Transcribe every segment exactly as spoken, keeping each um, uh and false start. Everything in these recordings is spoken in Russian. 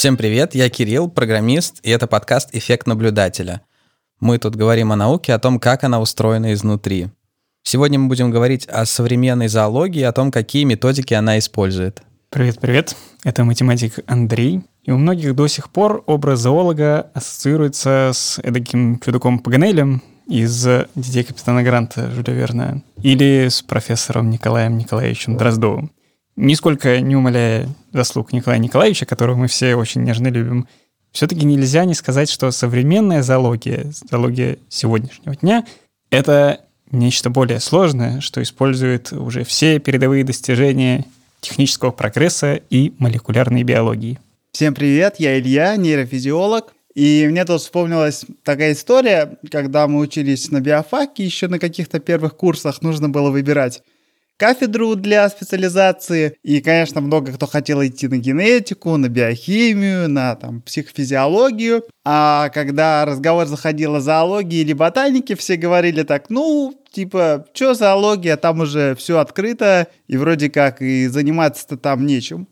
Всем привет, я Кирилл, программист, и это подкаст «Эффект наблюдателя». Мы тут говорим о науке, о том, как она устроена изнутри. Сегодня мы будем говорить о современной зоологии, о том, какие методики она использует. Привет-привет, это математик Андрей. И у многих до сих пор образ зоолога ассоциируется с эдаким чудаком Паганелем из «Детей капитана Гранта» Жюля Верна или с профессором Николаем Николаевичем Дроздовым. Нисколько не умаляя заслуг Николая Николаевича, которого мы все очень нежно любим, все-таки нельзя не сказать, что современная зоология, зоология сегодняшнего дня, это нечто более сложное, что использует уже все передовые достижения технического прогресса и молекулярной биологии. Всем привет, я Илья, нейрофизиолог. И мне тут вспомнилась такая история, когда мы учились на биофаке, еще на каких-то первых курсах нужно было выбирать кафедру для специализации. И, конечно, много кто хотел идти на генетику, на биохимию, на там, психофизиологию. А когда разговор заходил о зоологии или ботанике, все говорили так, ну, типа, что зоология, там уже все открыто, и вроде как и заниматься-то там нечем.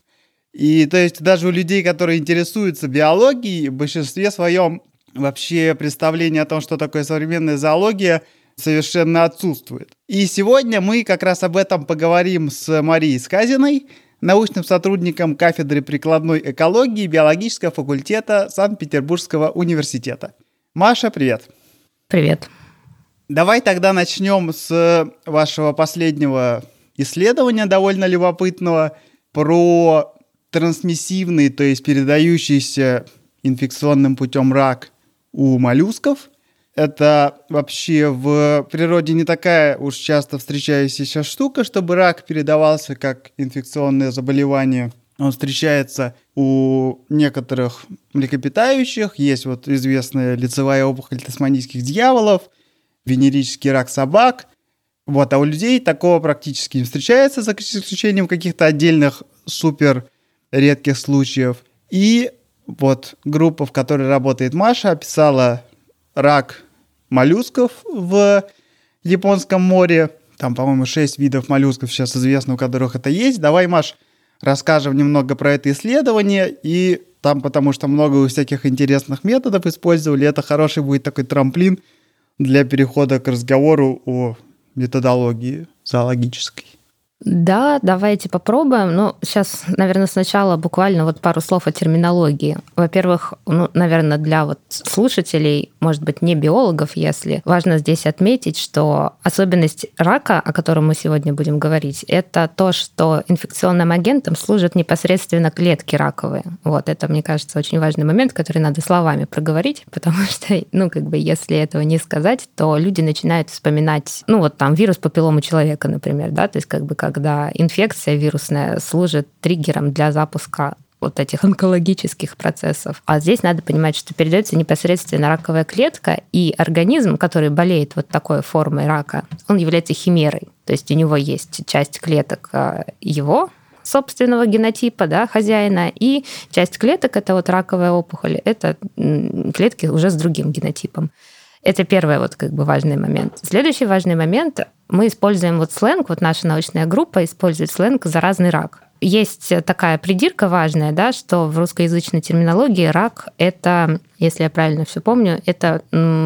И то есть даже у людей, которые интересуются биологией, в большинстве своем вообще представление о том, что такое современная зоология, совершенно отсутствует. И сегодня мы как раз об этом поговорим с Марией Сказиной, научным сотрудником кафедры прикладной экологии биологического факультета Санкт-Петербургского университета. Маша, привет. Привет. Давай тогда начнем с вашего последнего исследования, довольно любопытного, про трансмиссивный, то есть передающийся инфекционным путем рак у моллюсков. Это вообще в природе не такая уж часто встречающаяся штука, чтобы рак передавался как инфекционное заболевание. Он встречается у некоторых млекопитающих. Есть вот известная лицевая опухоль тасманийских дьяволов, венерический рак собак. Вот, а у людей такого практически не встречается, за исключением каких-то отдельных супер редких случаев. И вот группа, в которой работает Маша, описала рак моллюсков в Японском море. Там, по-моему, шесть видов моллюсков сейчас известно, у которых это есть. Давай, Маш, расскажем немного про это исследование. И там, потому что много всяких интересных методов использовали, это хороший будет такой трамплин для перехода к разговору о методологии зоологической. Да, давайте попробуем. Ну, сейчас, наверное, сначала буквально вот пару слов о терминологии. Во-первых, ну, наверное, для вот слушателей, может быть, не биологов, если важно здесь отметить, что особенность рака, о котором мы сегодня будем говорить, это то, что инфекционным агентом служат непосредственно клетки раковые. Вот это, мне кажется, очень важный момент, который надо словами проговорить, потому что, ну, как бы, если этого не сказать, то люди начинают вспоминать, ну, вот там вирус папилломы человека, например, да, то есть как бы как когда инфекция вирусная служит триггером для запуска вот этих онкологических процессов. А здесь надо понимать, что передается непосредственно раковая клетка, и организм, который болеет вот такой формой рака, он является химерой. То есть у него есть часть клеток его собственного генотипа, да, хозяина, и часть клеток, это вот раковая опухоль, это клетки уже с другим генотипом. Это первый вот как бы важный момент. Следующий важный момент. Мы используем вот сленг, вот наша научная группа использует сленг «заразный рак». Есть такая придирка важная, да, что в русскоязычной терминологии рак – это, если я правильно все помню, это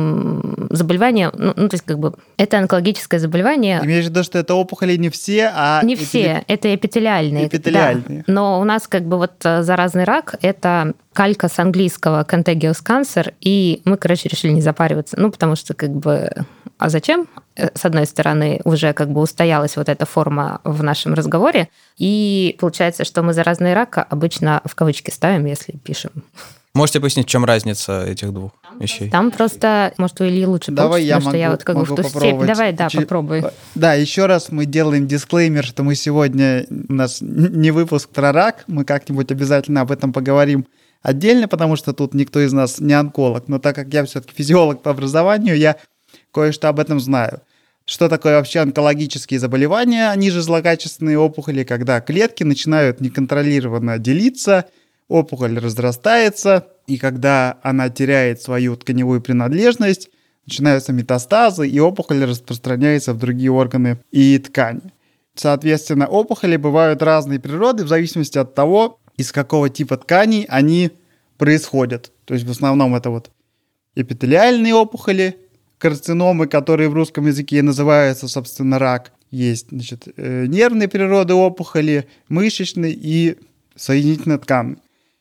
м- заболевание, ну, ну, то есть как бы это онкологическое заболевание. Имеешь в виду, что это опухоли не все, а... Не эпители... все, это эпителиальные. Эпителиальные. Да. Но у нас как бы вот заразный рак – это калька с английского contagious cancer, и мы, короче, решили не запариваться, ну, потому что как бы... А зачем? С одной стороны, уже как бы устоялась вот эта форма в нашем разговоре, и получается, что мы заразный рак обычно в кавычки ставим, если пишем. Можете пояснить, в чем разница этих двух вещей? Там просто, может, у Ильи лучше Давай получится, я потому могу, что я вот как бы в ту степь. Давай, да, Чуть... попробуй. Да, еще раз мы делаем дисклеймер, что мы сегодня, у нас не выпуск про рак, мы как-нибудь обязательно об этом поговорим отдельно, потому что тут никто из нас не онколог, но так как я все-таки физиолог по образованию, я кое-что об этом знаю. Что такое вообще онкологические заболевания? Они же злокачественные опухоли, когда клетки начинают неконтролированно делиться, опухоль разрастается, и когда она теряет свою тканевую принадлежность, начинаются метастазы, и опухоль распространяется в другие органы и ткани. Соответственно, опухоли бывают разной природы в зависимости от того, из какого типа тканей они происходят. То есть в основном это вот эпителиальные опухоли, карциномы, которые в русском языке называются, собственно, рак. Есть, значит, нервной природы опухоли, мышечные и соединительно-тканные.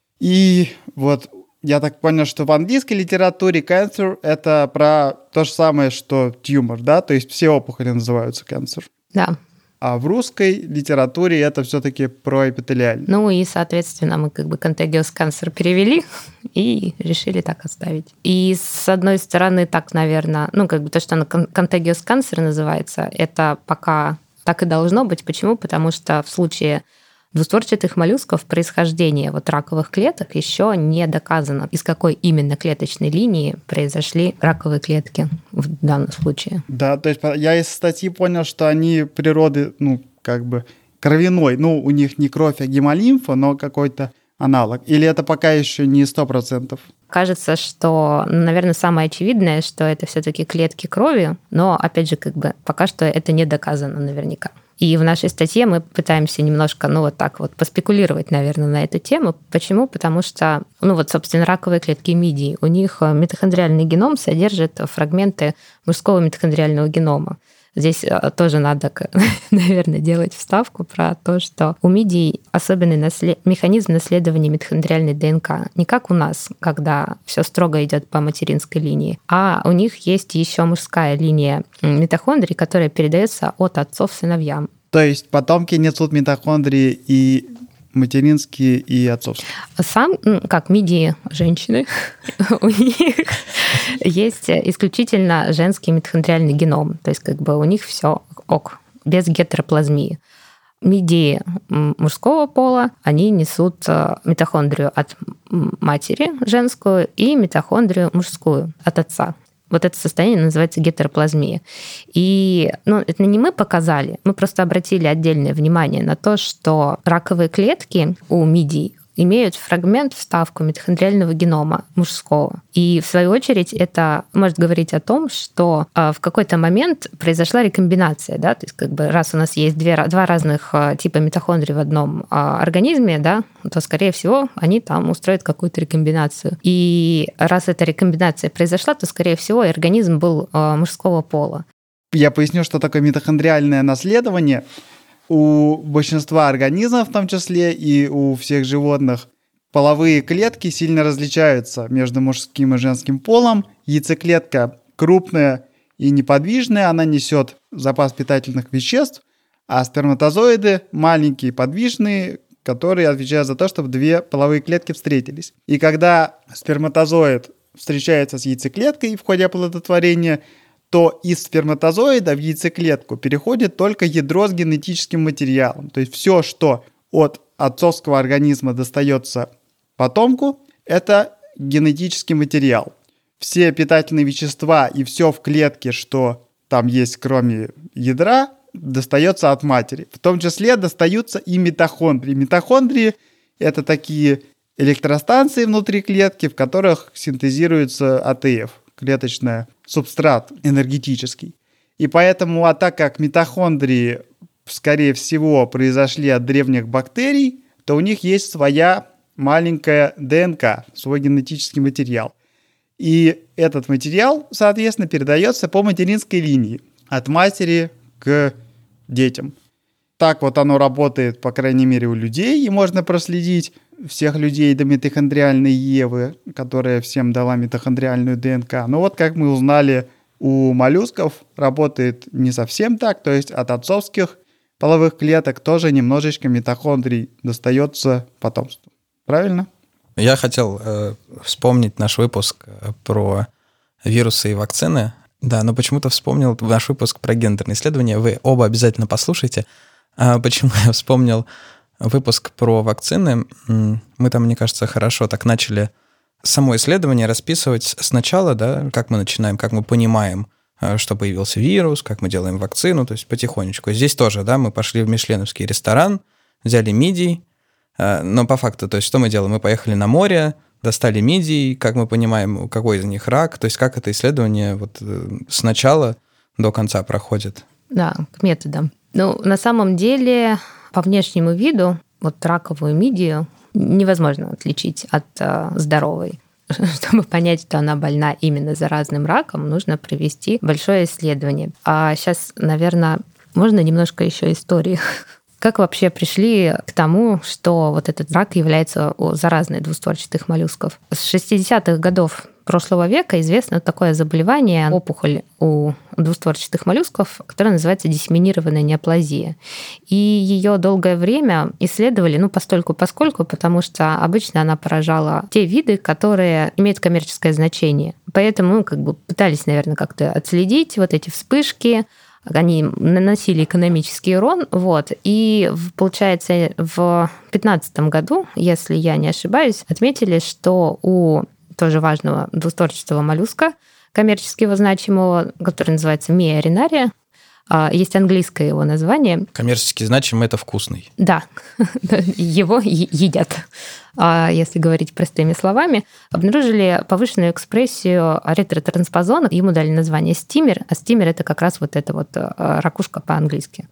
И вот я так понял, что в английской литературе cancer — это про то же самое, что тьюмор, да? То есть все опухоли называются cancer. Да. А в русской литературе это все-таки про эпителиальный. Ну и, соответственно, мы как бы contagious cancer перевели и решили так оставить. И с одной стороны, так, наверное, ну как бы то, что оно contagious cancer называется, это пока так и должно быть. Почему? Потому что в случае двустворчатых моллюсков происхождение вот раковых клеток еще не доказано, из какой именно клеточной линии произошли раковые клетки в данном случае. Да, то есть я из статьи понял, что они природы, ну, как бы кровяной, ну, у них не кровь, а гемолимфа, но какой-то аналог. Или это пока еще не сто процентов? Кажется, что, наверное, самое очевидное, что это все-таки клетки крови, но, опять же, как бы пока что это не доказано наверняка. И в нашей статье мы пытаемся немножко, ну, вот так вот поспекулировать, наверное, на эту тему. Почему? Потому что, ну, вот, собственно, раковые клетки мидий, у них митохондриальный геном содержит фрагменты мужского митохондриального генома. Здесь тоже надо, наверное, делать вставку про то, что у мидий особенный наслед... механизм наследования митохондриальной ДНК. Не как у нас, когда все строго идет по материнской линии, а у них есть еще мужская линия митохондрий, которая передается от отцов сыновьям. То есть потомки несут митохондрии и материнские, и отцовские. Сам, как мидии женщины, у них есть исключительно женский митохондриальный геном. То есть как бы у них все ок, без гетероплазмии. Мидии мужского пола, они несут митохондрию от матери женскую и митохондрию мужскую от отца. Вот это состояние называется гетероплазмия. И ну, это не мы показали, мы просто обратили отдельное внимание на то, что раковые клетки у мидий имеют фрагмент, вставку митохондриального генома мужского. И в свою очередь это может говорить о том, что в какой-то момент произошла рекомбинация, да, то есть как бы раз у нас есть две, два разных типа митохондрий в одном организме, да, то, скорее всего, они там устроят какую-то рекомбинацию. И раз эта рекомбинация произошла, то, скорее всего, организм был мужского пола. Я поясню, что такое митохондриальное наследование. У большинства организмов, в том числе и у всех животных, половые клетки сильно различаются между мужским и женским полом. Яйцеклетка крупная и неподвижная, она несет запас питательных веществ, а сперматозоиды маленькие, подвижные, которые отвечают за то, чтобы две половые клетки встретились. И когда сперматозоид встречается с яйцеклеткой в ходе оплодотворения, то из сперматозоида в яйцеклетку переходит только ядро с генетическим материалом. То есть все, что от отцовского организма достается потомку, это генетический материал. Все питательные вещества и все в клетке, что там есть, кроме ядра, достается от матери. В том числе достаются и митохондрии. Митохондрии – это такие электростанции внутри клетки, в которых синтезируется А Т Ф. Клеточный субстрат энергетический. И поэтому, а так как митохондрии, скорее всего, произошли от древних бактерий, то у них есть своя маленькая ДНК, свой генетический материал. И этот материал, соответственно, передается по материнской линии от матери к детям. Так вот оно работает, по крайней мере, у людей, и можно проследить всех людей до митохондриальной Евы, которая всем дала митохондриальную ДНК. Но вот, как мы узнали, у моллюсков работает не совсем так, то есть от отцовских половых клеток тоже немножечко митохондрий достается потомству. Правильно? Я хотел э, вспомнить наш выпуск про вирусы и вакцины. Да, но почему-то вспомнил наш выпуск про гендерные исследования. Вы оба обязательно послушайте. А почему я вспомнил выпуск про вакцины? Мы там, мне кажется, хорошо так начали само исследование расписывать сначала, да, как мы начинаем, как мы понимаем, что появился вирус, как мы делаем вакцину, то есть потихонечку. Здесь тоже, да, мы пошли в мишленовский ресторан, взяли мидий, но по факту, то есть что мы делаем? Мы поехали на море, достали мидий, как мы понимаем, какой из них рак, то есть как это исследование вот с начала до конца проходит. Да, к методам. Ну, на самом деле, по внешнему виду, вот раковую мидию невозможно отличить от здоровой. Чтобы понять, что она больна именно заразным раком, нужно провести большое исследование. А сейчас, наверное, можно немножко еще истории. Как вообще пришли к тому, что вот этот рак является заразной двустворчатых моллюсков? С шестидесятых годов прошлого века известно такое заболевание, опухоль у двустворчатых моллюсков, которая называется диссеминированная неоплазия. И ее долгое время исследовали, ну, постольку-поскольку, потому что обычно она поражала те виды, которые имеют коммерческое значение. Поэтому, ну, как бы пытались, наверное, как-то отследить вот эти вспышки, они наносили экономический урон, вот, и, получается, в две тысячи пятнадцатом году, если я не ошибаюсь, отметили, что у тоже важного двустворчатого моллюска, коммерчески его значимого, который называется Mia arenaria, есть английское его название. Коммерчески значимый — это вкусный. Да, его едят, если говорить простыми словами. Обнаружили повышенную экспрессию ретротранспозона. Ему дали название стимер, а стимер — это как раз вот эта вот ракушка по-английски.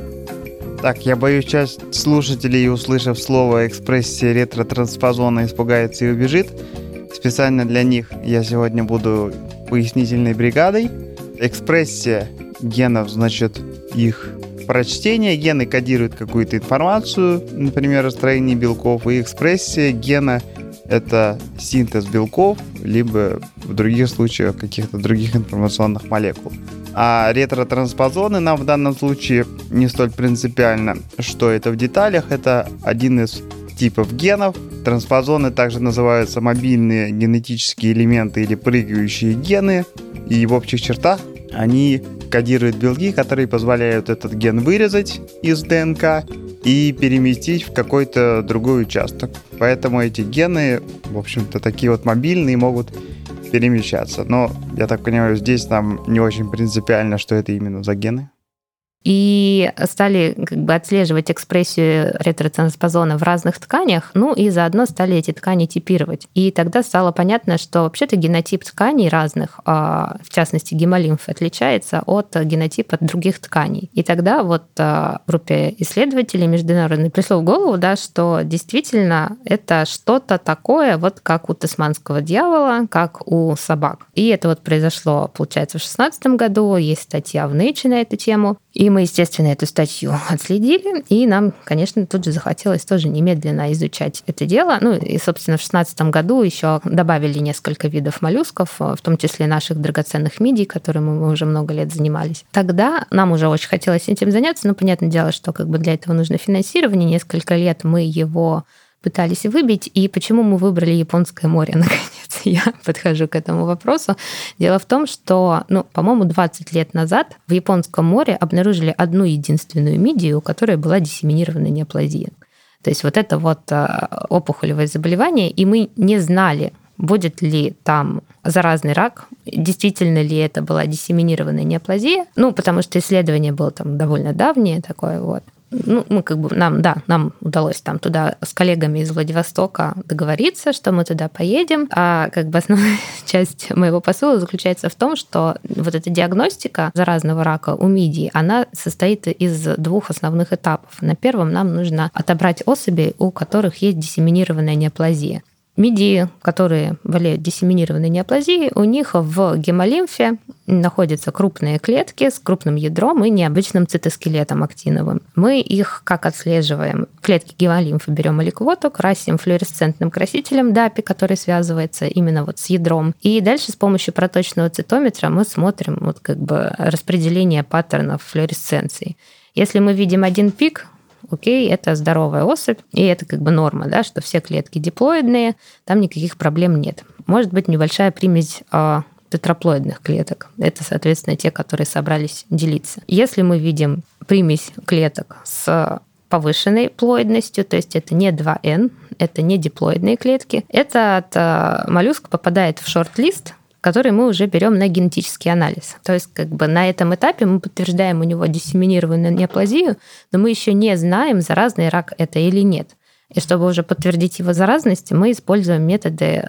Так, я боюсь, часть слушателей, услышав слово экспрессия ретротранспозона, испугается и убежит. Специально для них я сегодня буду пояснительной бригадой. Экспрессия генов, значит, их прочтение. Гены кодируют какую-то информацию, например, о строении белков, и экспрессия гена — это синтез белков, либо в других случаях каких-то других информационных молекул. А ретротранспозоны нам в данном случае не столь принципиально, что это в деталях. Это один из типов генов. Транспозоны также называются мобильные генетические элементы или прыгающие гены. И в общих чертах они кодируют белки, которые позволяют этот ген вырезать из ДНК и переместить в какой-то другой участок. Поэтому эти гены, в общем-то, такие вот мобильные, могут перемещаться. Но, я так понимаю, здесь нам не очень принципиально, что это именно за гены. И стали как бы отслеживать экспрессию ретротранспозона в разных тканях, ну и заодно стали эти ткани типировать. И тогда стало понятно, что вообще-то генотип тканей разных, в частности гемолимфы, отличается от генотипа других тканей. И тогда вот группе исследователей международной пришло в голову, да, что действительно это что-то такое, вот как у тасманского дьявола, как у собак. И это вот произошло, получается, в шестнадцатом году, есть статья в Nature на эту тему. И мы, естественно, эту статью отследили, и нам, конечно, тут же захотелось тоже немедленно изучать это дело. Ну и, собственно, в шестнадцатом году еще добавили несколько видов моллюсков, в том числе наших драгоценных мидий, которыми мы уже много лет занимались. Тогда нам уже очень хотелось этим заняться, но понятное дело, что как бы для этого нужно финансирование. Несколько лет мы его пытались выбить. И почему мы выбрали Японское море, наконец? Я подхожу к этому вопросу. Дело в том, что, ну, по-моему, двадцать лет назад в Японском море обнаружили одну единственную мидию, у которой была диссеминированная неоплазия. То есть вот это вот опухолевое заболевание, и мы не знали, будет ли там заразный рак, действительно ли это была диссеминированная неоплазия. Ну, потому что исследование было там довольно давнее такое вот. Ну, мы как бы, нам, да, нам удалось там туда с коллегами из Владивостока договориться, что мы туда поедем. А как бы основная часть моего посыла заключается в том, что вот эта диагностика заразного рака у мидий, она состоит из двух основных этапов. На первом нам нужно отобрать особи, у которых есть диссеминированная неоплазия. Мидии, которые болеют диссеминированной неоплазией, у них в гемолимфе находятся крупные клетки с крупным ядром и необычным цитоскелетом актиновым. Мы их как отслеживаем? Клетки гемолимфы берем аликвоту, красим флуоресцентным красителем дапи, который связывается именно вот с ядром. И дальше с помощью проточного цитометра мы смотрим вот как бы распределение паттернов флуоресценции. Если мы видим один пик, окей, это здоровая особь, и это как бы норма, да, что все клетки диплоидные, там никаких проблем нет. Может быть небольшая примесь э, тетраплоидных клеток. Это, соответственно, те, которые собрались делиться. Если мы видим примесь клеток с повышенной плоидностью, то есть это не два эн, это не диплоидные клетки, этот э, моллюск попадает в шорт-лист, который мы уже берем на генетический анализ. То есть как бы на этом этапе мы подтверждаем у него диссеминированную неоплазию, но мы еще не знаем, заразный рак это или нет. И чтобы уже подтвердить его заразность, мы используем методы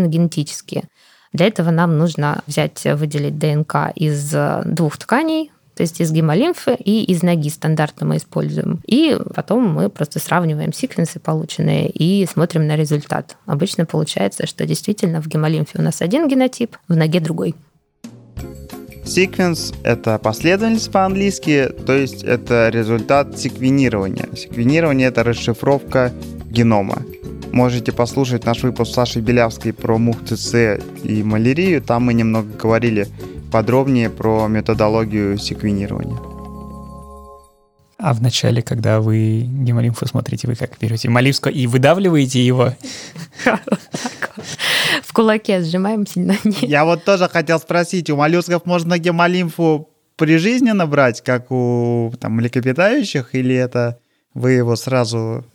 молекулярно-генетические. Для этого нам нужно взять, выделить ДНК из двух тканей, То есть из гемолимфы и из ноги стандартно мы используем. И потом мы просто сравниваем секвенсы полученные и смотрим на результат. Обычно получается, что действительно в гемолимфе у нас один генотип, в ноге другой. Секвенс — это последовательность по-английски, то есть это результат секвенирования. Секвенирование — это расшифровка генома. Можете послушать наш выпуск с Сашей Белявской про мух ЦЦ и малярию. Там мы немного говорили подробнее про методологию секвенирования. А в начале, когда вы гемолимфу смотрите, вы как берете моллюска и выдавливаете его? В кулаке сжимаем сильно. Я вот тоже хотел спросить, у моллюсков можно гемолимфу прижизненно брать, как у там, млекопитающих, или это вы его сразу...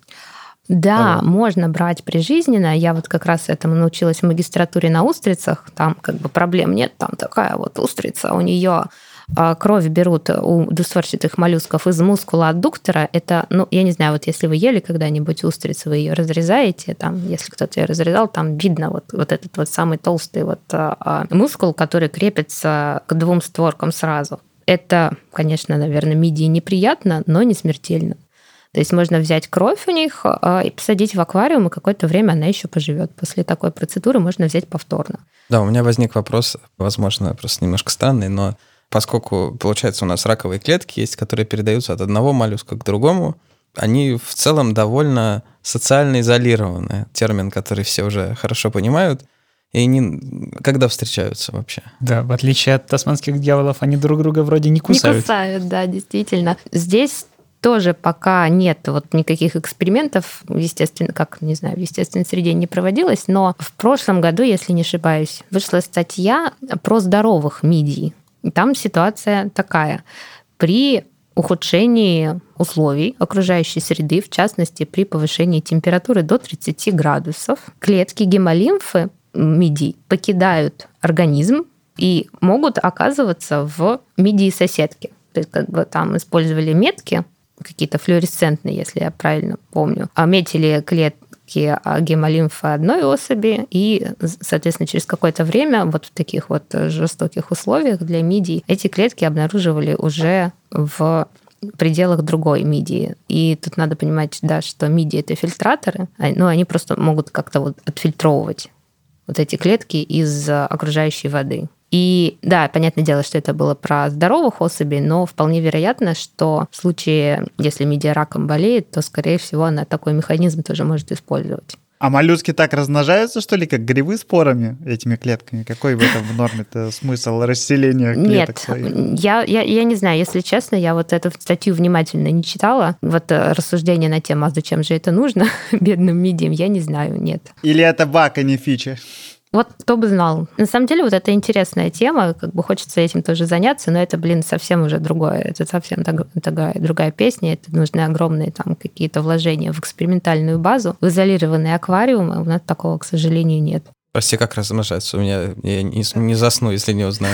Да, Ага. можно брать прижизненно. Я вот как раз этому научилась в магистратуре на устрицах. Там как бы проблем нет. Там такая вот устрица, у нее кровь берут у двустворчатых моллюсков из мускула аддуктора. Это, ну, я не знаю, вот если вы ели когда-нибудь устрицу, вы ее разрезаете, там, если кто-то ее разрезал, там видно вот, вот этот вот самый толстый вот а, мускул, который крепится к двум створкам сразу. Это, конечно, наверное, мидии неприятно, но не смертельно. То есть можно взять кровь у них и посадить в аквариум, и какое-то время она еще поживет. После такой процедуры можно взять повторно. Да, у меня возник вопрос, возможно, просто немножко странный, но поскольку, получается, у нас раковые клетки есть, которые передаются от одного моллюска к другому, они в целом довольно социально изолированы. Термин, который все уже хорошо понимают. И они когда встречаются вообще? Да, в отличие от тасманских дьяволов, они друг друга вроде не кусают. Не кусают, да, действительно. Здесь тоже пока нет вот никаких экспериментов, естественно, как, не знаю, в естественной среде не проводилось, но в прошлом году, если не ошибаюсь, вышла статья про здоровых мидий. И там ситуация такая. При ухудшении условий окружающей среды, в частности, при повышении температуры до тридцати градусов, клетки гемолимфы мидий покидают организм и могут оказываться в мидии-соседке. То есть как бы там использовали метки, какие-то флуоресцентные, если я правильно помню, а метили клетки гемолимфы одной особи, и, соответственно, через какое-то время вот в таких вот жестоких условиях для мидий эти клетки обнаруживали уже в пределах другой мидии. И тут надо понимать, да, что мидии — это фильтраторы, но они просто могут как-то вот отфильтровывать вот эти клетки из окружающей воды. И да, понятное дело, что это было про здоровых особей, но вполне вероятно, что в случае, если мидия раком болеет, то, скорее всего, она такой механизм тоже может использовать. А моллюски так размножаются, что ли, как грибы спорами, этими клетками? Какой в этом в норме-то смысл расселения клеток своих? Нет, я, я, я не знаю, если честно, я вот эту статью внимательно не читала. Вот рассуждение на тему, а зачем же это нужно бедным мидиям, я не знаю, нет. Или это баг, а не фича? Вот кто бы знал. На самом деле вот это интересная тема, как бы хочется этим тоже заняться, но это, блин, совсем уже другое. Это совсем такая другая песня. Это нужны огромные там какие-то вложения в экспериментальную базу. В изолированные аквариумы у нас такого, к сожалению, нет. Прости, как размножаться? У меня я не, не засну, если не узнаю.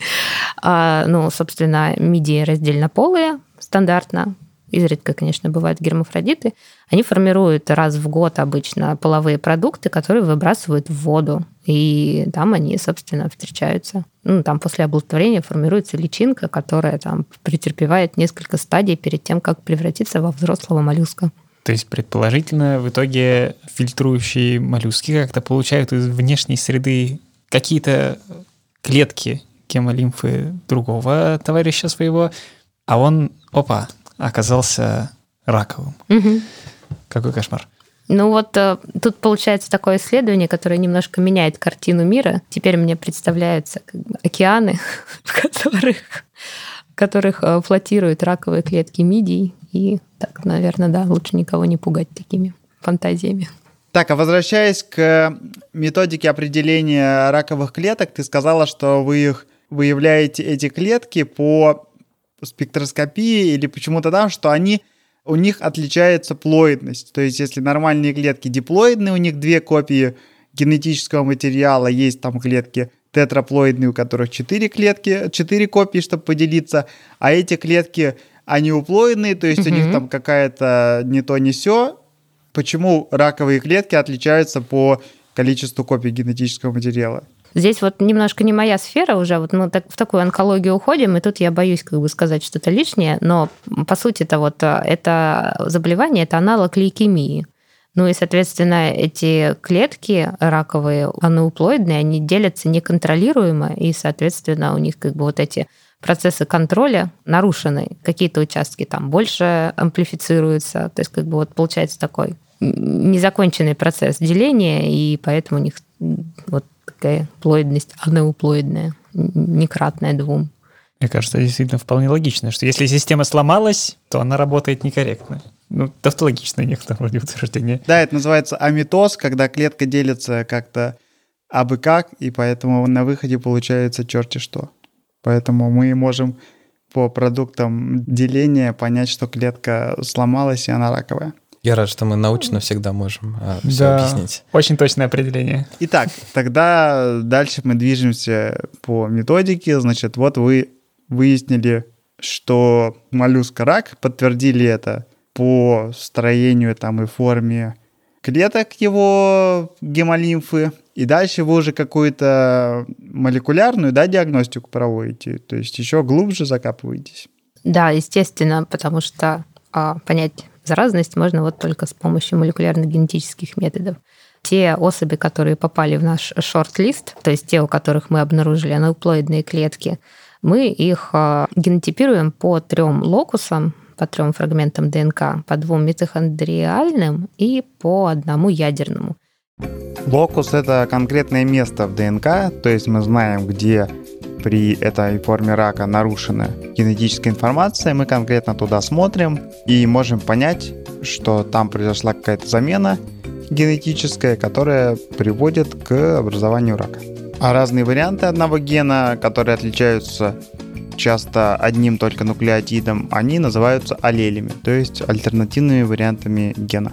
Ну, собственно, мидии раздельнополые стандартно. Изредка, конечно, бывают гермафродиты. Они формируют раз в год обычно половые продукты, которые выбрасывают в воду. И там они, собственно, встречаются. Ну, там после оплодотворения формируется личинка, которая там претерпевает несколько стадий перед тем, как превратиться во взрослого моллюска. То есть, предположительно, в итоге фильтрующие моллюски как-то получают из внешней среды какие-то клетки гемолимфы другого товарища своего, а он, опа, оказался раковым. Угу. Какой кошмар. Ну вот тут получается такое исследование, которое немножко меняет картину мира. Теперь мне представляются как бы океаны, в которых, в которых флотируют раковые клетки мидий. И так, наверное, да, лучше никого не пугать такими фантазиями. Так, а возвращаясь к методике определения раковых клеток, ты сказала, что вы их выявляете, эти клетки, по спектроскопии или почему-то там, что они, у них отличается плоидность. То есть если нормальные клетки диплоидные, у них две копии генетического материала, есть там клетки тетраплоидные, у которых четыре клетки, четыре копии, чтобы поделиться, а эти клетки аниуплоидные, то есть mm-hmm. у них там какая-то не то, не сё. Почему раковые клетки отличаются по количеству копий генетического материала? Здесь вот немножко не моя сфера уже, вот мы так, в такую онкологию уходим, и тут я боюсь как бы сказать что-то лишнее, но по сути это вот это заболевание, это аналог лейкемии. Ну и, соответственно, эти клетки раковые, анеуплоидные, они делятся неконтролируемо, и, соответственно, у них как бы вот эти процессы контроля нарушены. Какие-то участки там больше амплифицируются, то есть как бы вот получается такой незаконченный процесс деления, и поэтому у них вот такая плоидность анеуплоидная, некратная двум. Мне кажется, действительно вполне логично, что если система сломалась, то она работает некорректно. Ну, тавтологичное некоторое вроде утверждение. Да, это называется амитоз, когда клетка делится как-то абы как, и поэтому на выходе получается черти что. Поэтому мы можем по продуктам деления понять, что клетка сломалась, и она раковая. Я рад, что мы научно всегда можем а, все Да, объяснить. Очень точное определение. Итак, тогда дальше мы движемся по методике. Значит, вот вы выяснили, что моллюска рак, подтвердили это по строению там, и форме клеток его гемолимфы. И дальше вы уже какую-то молекулярную, да, диагностику проводите, то есть еще глубже закапываетесь. Да, естественно, потому что а, понять заразность можно вот только с помощью молекулярно-генетических методов. Те особи, которые попали в наш шорт-лист, то есть те, у которых мы обнаружили анеуплоидные клетки, мы их а, генотипируем по трем локусам, по трем фрагментам ДНК, по двум митохондриальным и по одному ядерному. Локус — это конкретное место в ДНК, то есть мы знаем, где при этой форме рака нарушена генетическая информация, мы конкретно туда смотрим и можем понять, что там произошла какая-то замена генетическая, которая приводит к образованию рака. А разные варианты одного гена, которые отличаются часто одним только нуклеотидом, они называются аллелями, то есть альтернативными вариантами гена.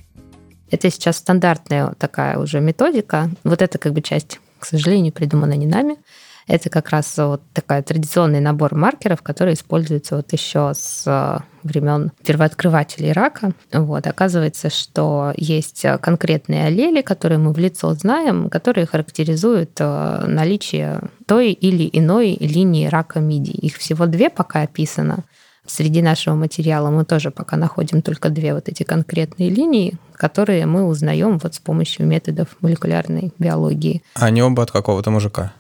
Это сейчас стандартная такая уже методика. Вот эта как бы часть, к сожалению, придумана не нами. Это как раз вот такой традиционный набор маркеров, который используется вот еще с времен первооткрывателей рака. Вот. Оказывается, что есть конкретные аллели, которые мы в лицо знаем, которые характеризуют наличие той или иной линии рака мидий. Их всего две пока описано. Среди нашего материала мы тоже пока находим только две вот эти конкретные линии, которые мы узнаем вот с помощью методов молекулярной биологии. А они оба от какого-то мужика?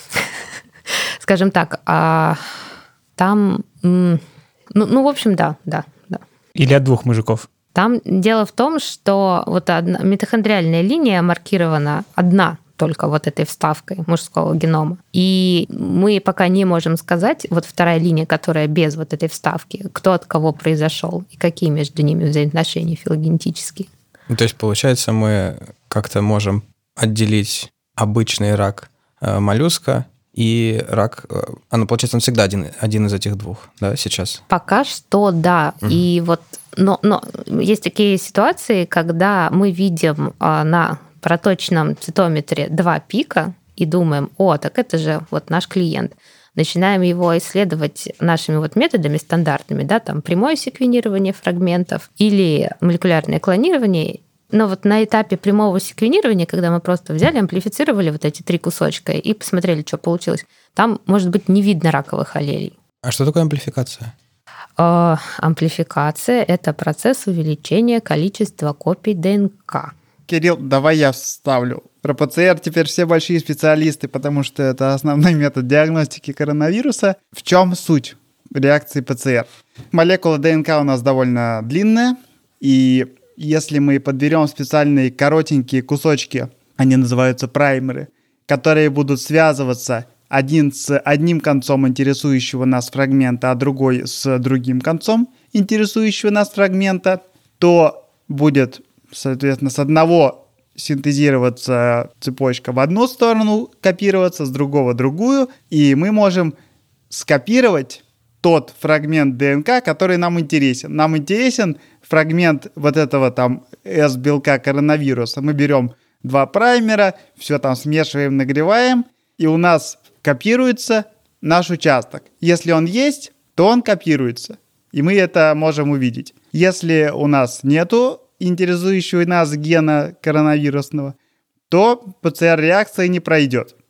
Скажем так, а там, ну, ну, в общем, да, да, да. Или от двух мужиков? Там дело в том, что вот одна митохондриальная линия маркирована одна только вот этой вставкой мужского генома. И мы пока не можем сказать, вот вторая линия, которая без вот этой вставки, кто от кого произошел и какие между ними взаимоотношения филогенетические. Ну, то есть, получается, мы как-то можем отделить обычный рак э, моллюска и рак... Э, а, ну, получается, он всегда один, один из этих двух, да, сейчас? Пока что да. Mm. И вот, но, но есть такие ситуации, когда мы видим а, на проточном цитометре два пика и думаем, о, так это же вот наш клиент. Начинаем его исследовать нашими вот методами стандартными, да, там прямое секвенирование фрагментов или молекулярное клонирование. Но вот на этапе прямого секвенирования, когда мы просто взяли, амплифицировали вот эти три кусочка и посмотрели, что получилось, там, может быть, не видно раковых аллелей. А что такое амплификация? Э, амплификация – это процесс увеличения количества копий ДНК. Кирилл, давай я вставлю. Про ПЦР теперь все большие специалисты, потому что это основной метод диагностики коронавируса. В чем суть реакции ПЦР? Молекула ДНК у нас довольно длинная, и если мы подберем специальные коротенькие кусочки, они называются праймеры, которые будут связываться один с одним концом интересующего нас фрагмента, а другой с другим концом интересующего нас фрагмента, то будет, соответственно, с одного синтезироваться цепочка в одну сторону, копироваться, с другого в другую, и мы можем скопировать тот фрагмент ДНК, который нам интересен. Нам интересен фрагмент вот этого там S-белка коронавируса. Мы берем два праймера, все там смешиваем, нагреваем, и у нас копируется наш участок. Если он есть, то он копируется, и мы это можем увидеть. Если у нас нету интересующего нас гена коронавирусного, то ПЦР-реакция не пройдет.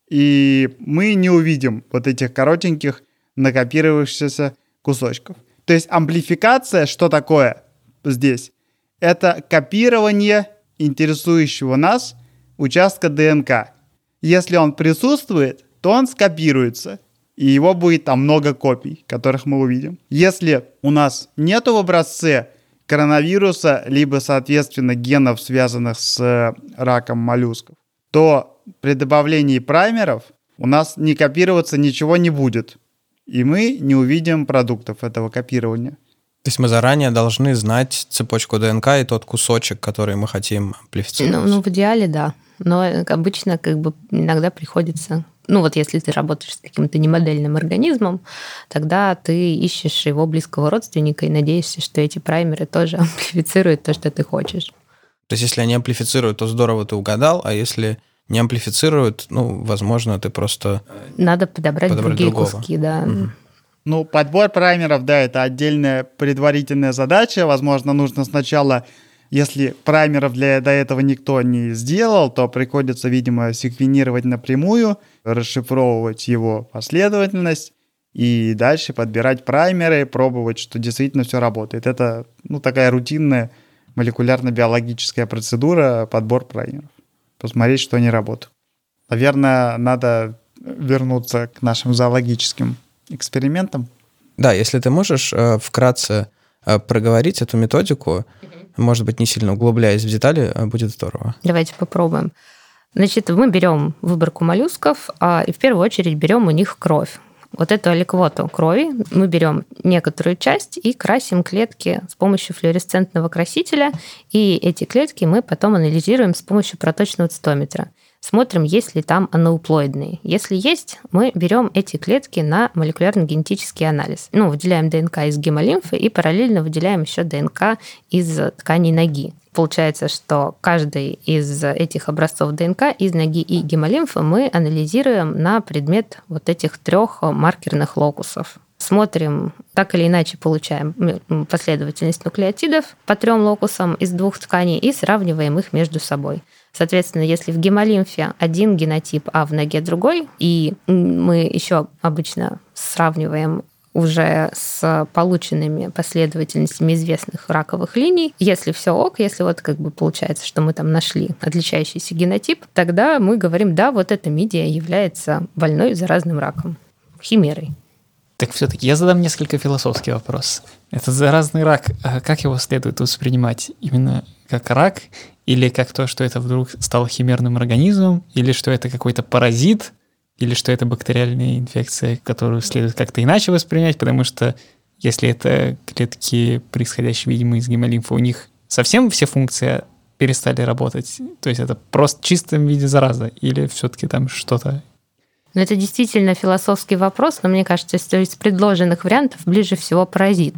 и мы не увидим вот этих коротеньких накопировавшихся кусочков. То есть амплификация, что такое здесь? Это копирование интересующего нас участка ДНК. Если он присутствует, то он скопируется, и его будет там много копий, которых мы увидим. Если у нас нету в образце коронавируса, либо, соответственно, генов, связанных с раком моллюсков, то при добавлении праймеров у нас не копироваться ничего не будет, и мы не увидим продуктов этого копирования. То есть мы заранее должны знать цепочку ДНК и тот кусочек, который мы хотим амплифицировать? Ну, ну в идеале, да. Но обычно как бы иногда приходится... Ну вот если ты работаешь с каким-то немодельным организмом, тогда ты ищешь его близкого родственника и надеешься, что эти праймеры тоже амплифицируют то, что ты хочешь. То есть если они амплифицируют, то здорово, ты угадал, а если не амплифицируют, ну, возможно, ты просто... Надо подобрать, подобрать другие другого. Куски, да. Угу. Ну, подбор праймеров, да, это отдельная предварительная задача. Возможно, нужно сначала... Если праймеров для, до этого никто не сделал, то приходится, видимо, секвенировать напрямую, расшифровывать его последовательность и дальше подбирать праймеры, пробовать, что действительно все работает. Это ну, такая рутинная молекулярно-биологическая процедура, подбор праймеров. Посмотреть, что они работают. Наверное, надо вернуться к нашим зоологическим экспериментам. Да, если ты можешь э, вкратце э, проговорить эту методику, может быть, не сильно углубляясь в детали, будет здорово. Давайте попробуем. Значит, мы берем выборку моллюсков, и в первую очередь берем у них кровь. Вот эту аликвоту крови мы берем некоторую часть и красим клетки с помощью флуоресцентного красителя, и эти клетки мы потом анализируем с помощью проточного цитометра. Смотрим, есть ли там анеуплоидные. Если есть, мы берем эти клетки на молекулярно-генетический анализ. Ну, выделяем ДНК из гемолимфы и параллельно выделяем еще ДНК из тканей ноги. Получается, что каждый из этих образцов ДНК из ноги и гемолимфы мы анализируем на предмет вот этих трех маркерных локусов. Смотрим, так или иначе получаем последовательность нуклеотидов по трем локусам из двух тканей и сравниваем их между собой. Соответственно, если в гемолимфе один генотип, а в ноге другой, и мы еще обычно сравниваем уже с полученными последовательностями известных раковых линий. Если все ок, если вот как бы получается, что мы там нашли отличающийся генотип, тогда мы говорим, да, вот эта мидия является больной заразным раком, химерой. Так все-таки я задам несколько философский вопрос. Этот заразный рак, как его следует воспринимать? Именно как рак или как то, что это вдруг стал химерным организмом, или что это какой-то паразит, или что это бактериальная инфекция, которую следует как-то иначе воспринять, потому что если это клетки, происходящие, видимо, из гемолимфа, у них совсем все функции перестали работать, то есть это просто в чистом виде зараза, или все-таки там что-то... Ну, это действительно философский вопрос, но мне кажется, что из предложенных вариантов ближе всего паразит.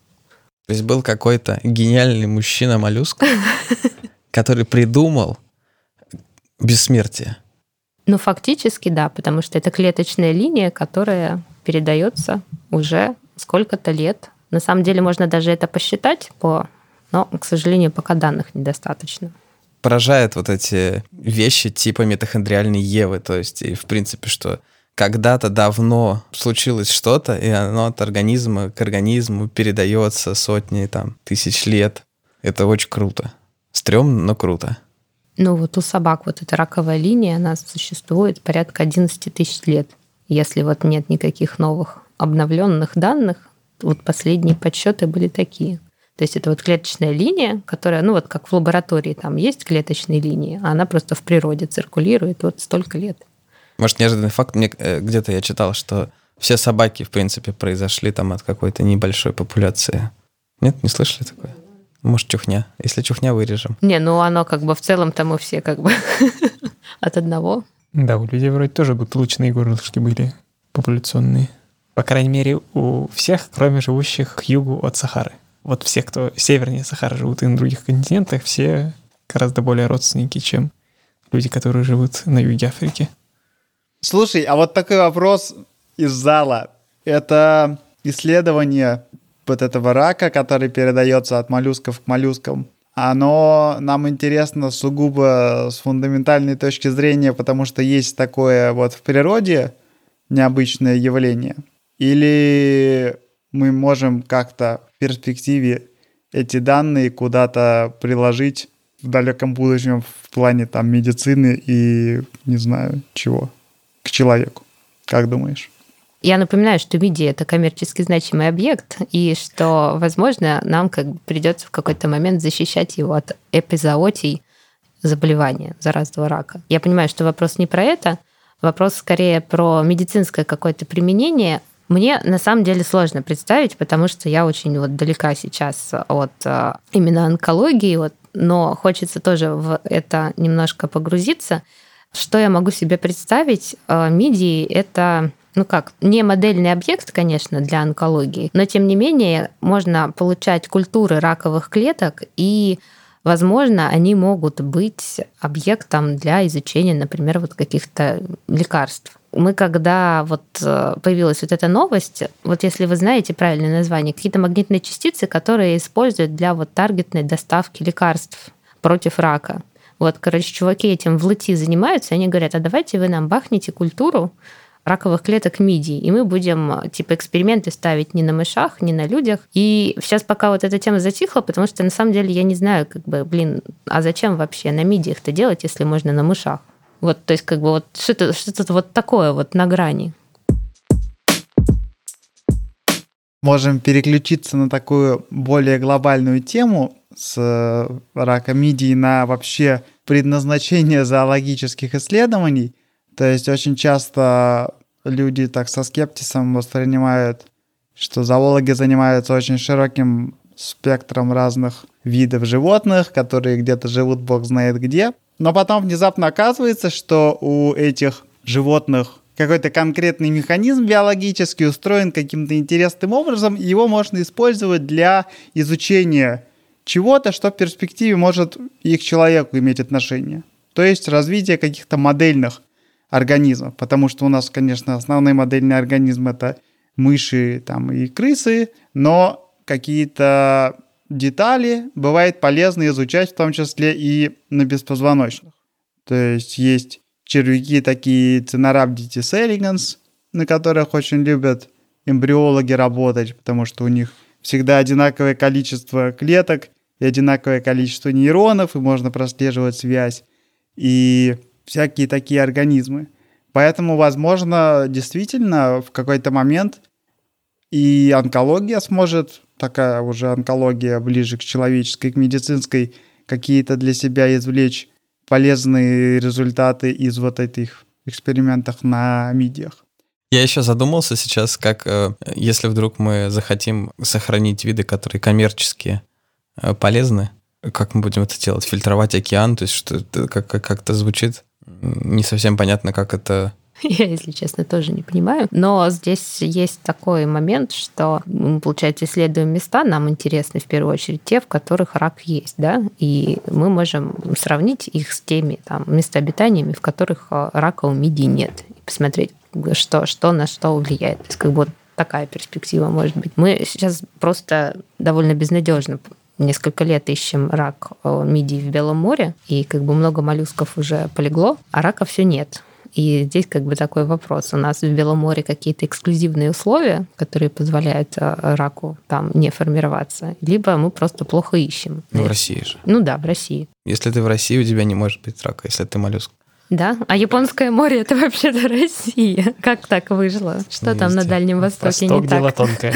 То есть был какой-то гениальный мужчина-моллюск, который придумал бессмертие. Ну, фактически, да, потому что это клеточная линия, которая передается уже сколько-то лет. На самом деле можно даже это посчитать, по, но, к сожалению, пока данных недостаточно. Поражает вот эти вещи типа митохондриальной Евы, то есть, и в принципе, что когда-то давно случилось что-то, и оно от организма к организму передается сотни там, тысяч лет. Это очень круто. Стрёмно, но круто. Ну вот у собак вот эта раковая линия, она существует порядка одиннадцать тысяч лет. Если вот нет никаких новых обновленных данных, вот последние подсчеты были такие. То есть это вот клеточная линия, которая, ну вот как в лаборатории там есть клеточные линии, а она просто в природе циркулирует вот столько лет. Может, неожиданный факт, мне где-то я читал, что все собаки, в принципе, произошли там от какой-то небольшой популяции. Нет, не слышали такое? Может, чухня. Если чухня, вырежем. Не, ну оно как бы в целом-то мы все как бы от одного. Да, у людей вроде тоже бутылочные горлышки были популяционные. По крайней мере, у всех, кроме живущих к югу от Сахары. Вот все, кто севернее Сахары живут и на других континентах, все гораздо более родственники, чем люди, которые живут на юге Африки. Слушай, а вот такой вопрос из зала. Это исследование вот этого рака, который передается от моллюсков к моллюскам. оно нам интересно сугубо с фундаментальной точки зрения, потому что есть такое вот в природе необычное явление? Или мы можем как-то в перспективе эти данные куда-то приложить в далеком будущем в плане там медицины и, не знаю, чего, к человеку? Как думаешь? Я напоминаю, что миди — это коммерчески значимый объект, и что, возможно, нам как бы придется в какой-то момент защищать его от эпизоотий заболевания, заразного рака. Я понимаю, что вопрос не про это, вопрос скорее про медицинское какое-то применение. Мне на самом деле сложно представить, потому что я очень вот далека сейчас от именно онкологии, вот, но хочется тоже в это немножко погрузиться. Что я могу себе представить? миди — это, ну как, не модельный объект, конечно, для онкологии, но тем не менее можно получать культуры раковых клеток, и, возможно, они могут быть объектом для изучения, например, вот каких-то лекарств. Мы, когда вот появилась вот эта новость, вот если вы знаете правильное название, какие-то магнитные частицы, которые используют для вот таргетной доставки лекарств против рака. Вот, короче, чуваки этим в ЛТИ занимаются, они говорят, а давайте вы нам бахните культуру раковых клеток миди, и мы будем типа эксперименты ставить не на мышах, не на людях. И сейчас пока вот эта тема затихла, потому что на самом деле я не знаю, как бы, блин, а зачем вообще на миди их-то делать, если можно на мышах? Вот, то есть, как бы, вот что-то, что-то вот такое вот на грани. Можем переключиться на такую более глобальную тему с рака мидии на вообще предназначение зоологических исследований. То есть очень часто люди так со скепсисом воспринимают, что зоологи занимаются очень широким спектром разных видов животных, которые где-то живут бог знает где. Но потом внезапно оказывается, что у этих животных какой-то конкретный механизм биологически устроен каким-то интересным образом, и его можно использовать для изучения чего-то, что в перспективе может и к человеку иметь отношение. То есть развитие каких-то модельных организмов, потому что у нас, конечно, основные модельные организмы — это мыши там, и крысы, но какие-то детали бывает полезно изучать, в том числе и на беспозвоночных. То есть есть червяки такие Caenorhabditis elegans, на которых очень любят эмбриологи работать, потому что у них всегда одинаковое количество клеток и одинаковое количество нейронов, и можно прослеживать связь, и всякие такие организмы. Поэтому, возможно, действительно в какой-то момент и онкология сможет, такая уже онкология ближе к человеческой, к медицинской, какие-то для себя извлечь полезные результаты из вот этих экспериментов на мидиях. Я еще задумался сейчас, как если вдруг мы захотим сохранить виды, которые коммерчески полезны, как мы будем это делать? Фильтровать океан? То есть что это как- как-то звучит не совсем понятно, как это... Я, если честно, тоже не понимаю. Но здесь есть такой момент, что мы, получается, исследуем места, нам интересны в первую очередь те, в которых рак есть, да, и мы можем сравнить их с теми там местообитаниями, в которых рака у мидий нет, и посмотреть, что, что на что влияет. То есть как бы вот такая перспектива может быть. Мы сейчас просто довольно безнадежно несколько лет ищем рак мидий в Белом море, и как бы много моллюсков уже полегло, а рака все нет. И здесь как бы такой вопрос. У нас в Белом море какие-то эксклюзивные условия, которые позволяют раку там не формироваться, либо мы просто плохо ищем. Ну, в России же. Ну да, в России. Если ты в России, у тебя не может быть рака, если ты моллюск. Да, а Японское море — это вообще-то Россия. Как так вышло? Что там на Дальнем Востоке не так? Восток — дело тонкое.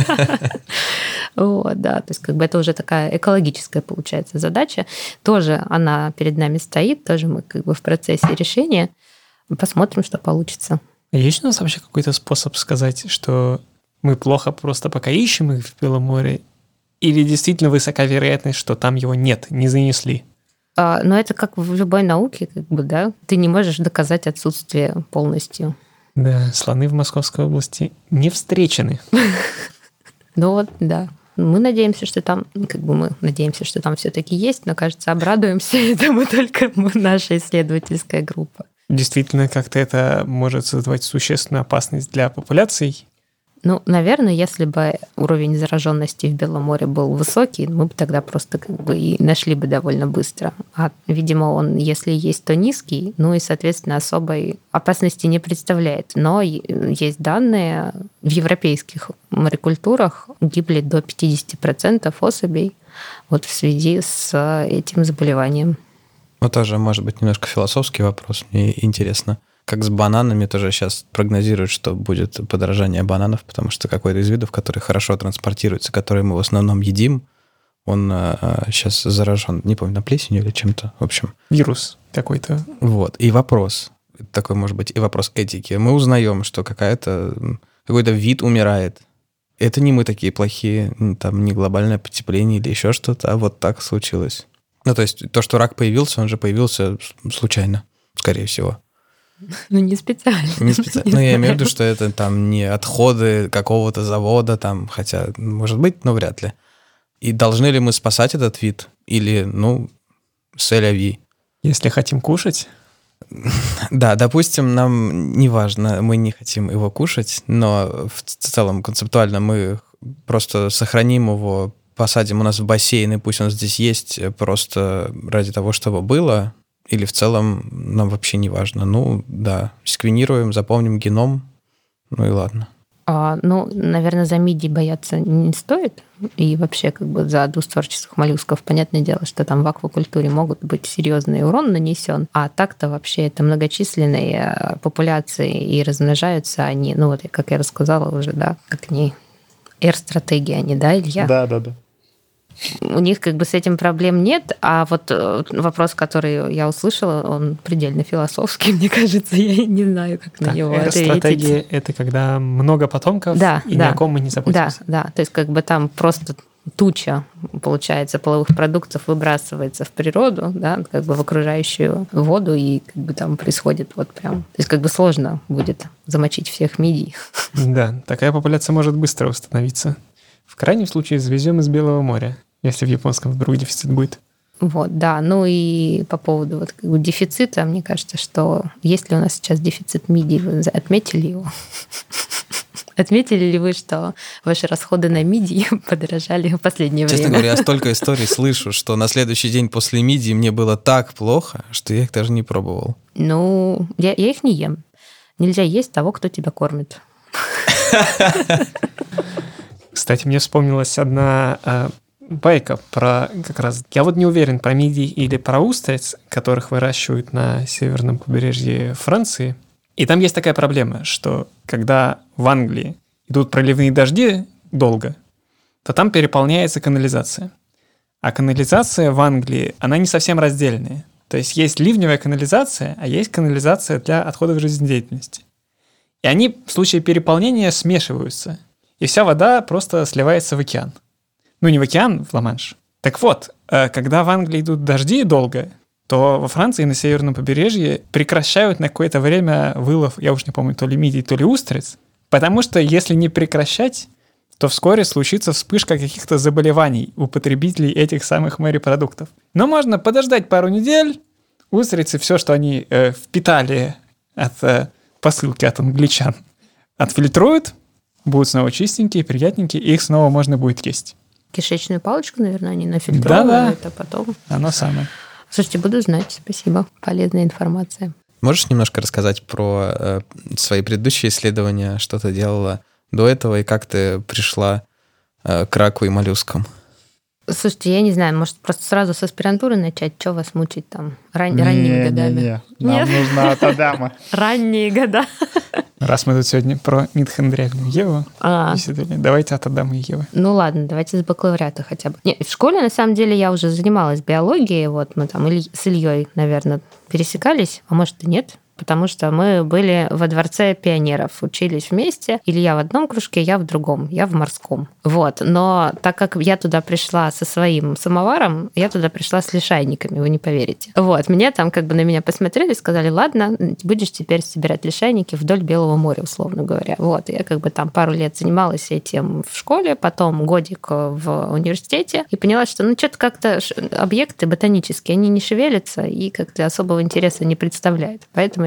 Вот, да, то есть как бы это уже такая экологическая, получается, задача. Тоже она перед нами стоит, тоже мы как бы в процессе решения. Посмотрим, что получится. А есть у нас вообще какой-то способ сказать, что мы плохо просто пока ищем их в Белом море, или действительно высока вероятность, что там его нет, не занесли? А, но это как в любой науке, как бы, да, ты не можешь доказать отсутствие полностью. Да, слоны в Московской области не встречены. Ну вот, да. Мы надеемся, что там, как бы мы надеемся, что там все-таки есть, но, кажется, обрадуемся этому только наша исследовательская группа. Действительно, как-то это может создавать существенную опасность для популяций. Ну, наверное, если бы уровень зараженности в Белом море был высокий, мы бы тогда просто как бы и нашли бы довольно быстро. А, видимо, он, если есть, то низкий, ну и, соответственно, особой опасности не представляет. Но есть данные, в европейских морекультурах гибли до пятьдесят процентов особей вот в связи с этим заболеванием. Ну, тоже, может быть, немножко философский вопрос. Мне интересно. Как с бананами тоже сейчас прогнозируют, что будет подорожание бананов, потому что какой-то из видов, который хорошо транспортируется, который мы в основном едим, он а, сейчас заражен, не помню, на плесенью или чем-то, в общем. Вирус какой-то. Вот. И вопрос, такой, может быть, и вопрос этики. Мы узнаем, что какая-то, какой-то вид умирает. Это не мы такие плохие, там не глобальное потепление или еще что-то, а вот так случилось. Ну, то есть то, что рак появился, он же появился случайно, скорее всего. Ну, не специально. Не специально. Ну, я имею в виду, что это там не отходы какого-то завода, там, хотя, может быть, но вряд ли. И должны ли мы спасать этот вид? Или, ну, c'est-la-vie? Если хотим кушать? Да, допустим, нам не важно, мы не хотим его кушать, но в целом концептуально мы просто сохраним его, посадим у нас в бассейн, и пусть он здесь есть просто ради того, чтобы было. Или в целом нам вообще не важно. Ну, да, секвенируем, запомним геном, ну и ладно. А, ну, наверное, за мидий бояться не стоит. И вообще, как бы за двустворчатых моллюсков, понятное дело, что там в аквакультуре могут быть серьезный урон нанесен. А так-то вообще это многочисленные популяции, и размножаются они, ну вот, как я рассказала уже, да, как они, R-стратегии они, да, Илья? Да, да, да. У них как бы с этим проблем нет, а вот вопрос, который я услышала, он предельно философский, мне кажется, я не знаю, как так, на него ответить. Стратегия — это когда много потомков, да, и да, ни о ком мы не заботимся. Да, да, то есть как бы там просто туча, получается, половых продуктов выбрасывается в природу, да, как бы в окружающую воду, и как бы там происходит вот прям... То есть как бы сложно будет замочить всех мидий. Да, такая популяция может быстро установиться. В крайнем случае завезем из Белого моря, если в японском вдруг дефицит будет. Вот, да. Ну и по поводу вот как бы дефицита, мне кажется, что есть ли у нас сейчас дефицит мидий, вы отметили его? Отметили ли вы, что ваши расходы на мидии подорожали в последнее Честно время? говоря, я столько историй слышу, что на следующий день после мидии мне было так плохо, что я их даже не пробовал. Ну, я, я их не ем. Нельзя есть того, кто тебя кормит. Кстати, мне вспомнилась одна э, байка про как раз... Я вот не уверен, про мидий или про устриц, которых выращивают на северном побережье Франции. И там есть такая проблема, что когда в Англии идут проливные дожди долго, то там переполняется канализация. А канализация в Англии, она не совсем раздельная. То есть есть ливневая канализация, а есть канализация для отходов жизнедеятельности. И они в случае переполнения смешиваются. И вся вода просто сливается в океан. Ну, не в океан, в Ла-Манш. Так вот, когда в Англии идут дожди долго, то во Франции на северном побережье прекращают на какое-то время вылов, я уж не помню, то ли мидий, то ли устриц, потому что если не прекращать, то вскоре случится вспышка каких-то заболеваний у потребителей этих самых морепродуктов. Но можно подождать пару недель, устрицы, все, что они э, впитали от э, посылки от англичан, отфильтруют, будут снова чистенькие, приятненькие, и их снова можно будет есть. Кишечную палочку, наверное, они нафильтровывают, да-да. а потом... Оно самое. Слушайте, буду знать. Спасибо. Полезная информация. Можешь немножко рассказать про э, свои предыдущие исследования, что ты делала до этого и как ты пришла э, к раку и моллюскам? Слушайте, я не знаю, может, просто сразу с аспирантуры начать? Что вас мучить там ран... не, ранними годами? Не, не, нам нужна от Адама. Ранние года. Раз мы тут сегодня про митохондриальную Еву, А. давайте от Адама и Евы. Ну ладно, давайте с бакалавриата хотя бы. Не, в школе, на самом деле, я уже занималась биологией. Вот мы там с Ильей, наверное, пересекались, а может и нет. Потому что мы были во дворце пионеров, учились вместе. Илья в одном кружке, я в другом, я в морском. Вот. Но так как я туда пришла со своим самоваром, я туда пришла с лишайниками, вы не поверите. Вот. Мне там как бы на меня посмотрели, сказали, ладно, будешь теперь собирать лишайники вдоль Белого моря, условно говоря. Вот. Я как бы там пару лет занималась этим в школе, потом годик в университете, и поняла, что ну что-то как-то объекты ботанические, они не шевелятся и как-то особого интереса не представляют. Поэтому я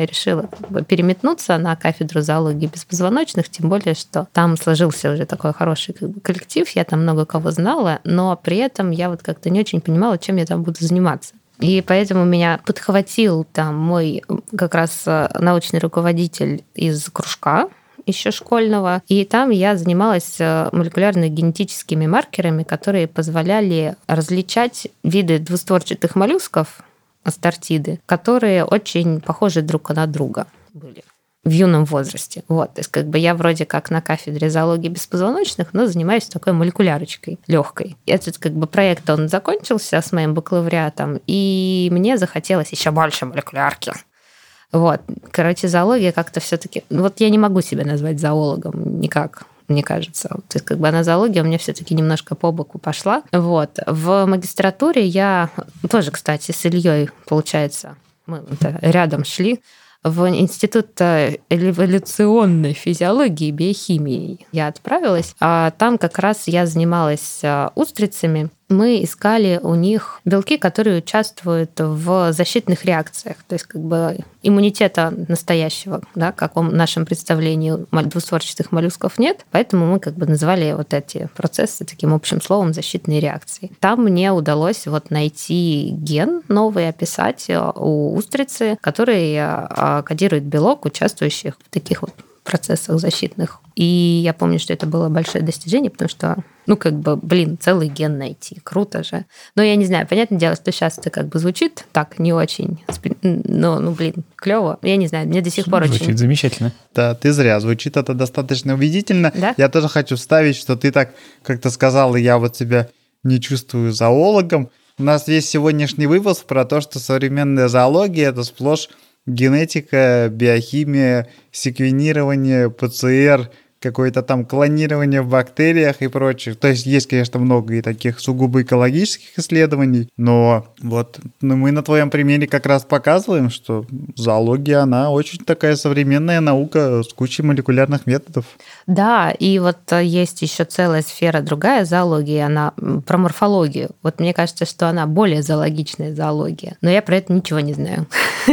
я решила как бы переметнуться на кафедру зоологии беспозвоночных, тем более, что там сложился уже такой хороший как бы коллектив, я там много кого знала, но при этом я вот как-то не очень понимала, чем я там буду заниматься. И поэтому меня подхватил там мой как раз научный руководитель из кружка, еще школьного. И там я занималась молекулярно-генетическими маркерами, которые позволяли различать виды двустворчатых моллюсков, астартиды, которые очень похожи друг на друга были в юном возрасте. Вот. То есть как бы я вроде как на кафедре зоологии беспозвоночных, но занимаюсь такой молекулярочкой легкой. Этот как бы проект, он закончился с моим бакалавриатом, и мне захотелось еще больше молекулярки. Вот. Короче, зоология как-то все-таки... Вот я не могу себя назвать зоологом никак, мне кажется. То есть как бы она зоология у меня все-таки немножко по боку пошла. Вот. В магистратуре я тоже, кстати, с Ильей, получается, мы рядом шли, в Институт эволюционной физиологии и биохимии я отправилась. А там как раз я занималась устрицами. Мы искали у них белки, которые участвуют в защитных реакциях. То есть как бы иммунитета настоящего, да, как в нашем представлении двустворчатых моллюсков нет. Поэтому мы как бы называли вот эти процессы таким общим словом защитные реакции. Там мне удалось вот найти ген новый, описать у устрицы, который кодирует белок, участвующих в таких вот процессах защитных. И я помню, что это было большое достижение, потому что, ну, как бы, блин, целый ген найти, круто же. Но я не знаю, понятное дело, что сейчас это как бы звучит так не очень, но, ну, блин, клево. Я не знаю, мне до сих пор звучит очень... Звучит замечательно. Да, ты зря, звучит это достаточно убедительно. Да? Я тоже хочу вставить, что ты так как-то сказала, я вот себя не чувствую зоологом. У нас весь сегодняшний выпуск про то, что современная зоология — это сплошь генетика, биохимия, секвенирование, ПЦР, какое-то там клонирование в бактериях и прочее. То есть есть, конечно, много и таких сугубо экологических исследований, но вот ну, мы на твоем примере как раз показываем, что зоология, она очень такая современная наука с кучей молекулярных методов. Да, и вот есть еще целая сфера другая зоологии, она про морфологию. Вот мне кажется, что она более зоологичная зоология, но я про это ничего не знаю.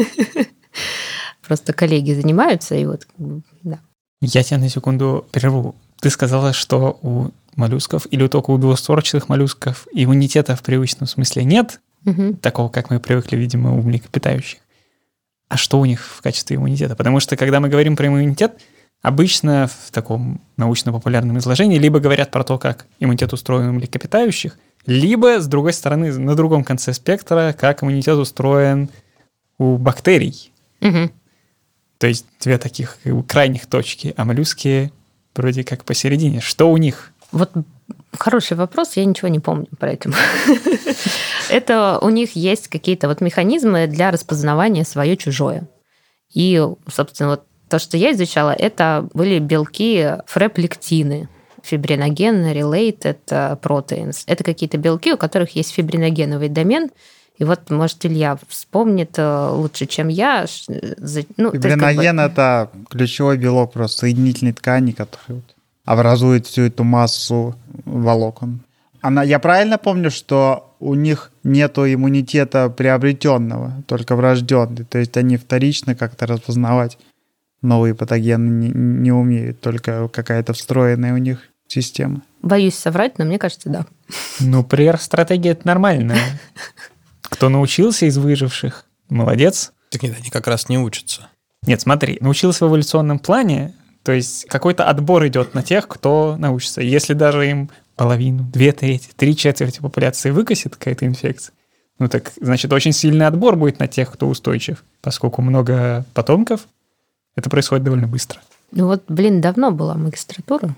Просто коллеги занимаются, и вот, да. Я тебя на секунду прерву. Ты сказала, что у моллюсков или только у двустворчатых моллюсков иммунитета в привычном смысле нет, угу. такого, как мы привыкли, видимо, у млекопитающих. А что у них в качестве иммунитета? Потому что, когда мы говорим про иммунитет, обычно в таком научно-популярном изложении либо говорят про то, как иммунитет устроен у млекопитающих, либо, с другой стороны, на другом конце спектра, как иммунитет устроен у бактерий. Угу. То есть две таких как бы, крайних точки, а моллюски вроде как посередине. Что у них? Вот хороший вопрос, я ничего не помню про это. Это у них есть какие-то вот механизмы для распознавания свое-чужое. И, собственно, вот то, что я изучала, это были белки фреплектины. Фибриноген, related proteins. Это какие-то белки, у которых есть фибриногеновый домен. И вот, может, Илья вспомнит лучше, чем я. Ну, фибриноген как бы... – это ключевой белок просто соединительной ткани, который образует всю эту массу волокон. Она, я правильно помню, что у них нет иммунитета приобретенного, только врожденный? То есть они вторично как-то распознавать новые патогены не, не умеют, только какая-то встроенная у них система. Боюсь соврать, но мне кажется, да. Ну, пиар-стратегия – это нормально. Кто научился из выживших, молодец. Так нет, они как раз не учатся. Нет, смотри, научился в эволюционном плане, то есть какой-то отбор идет на тех, кто научится. Если даже им половину, две трети, три четверти популяции выкосит какая-то инфекция, ну так, значит, очень сильный отбор будет на тех, кто устойчив, поскольку много потомков, это происходит довольно быстро. Ну вот, блин, давно была магистратура.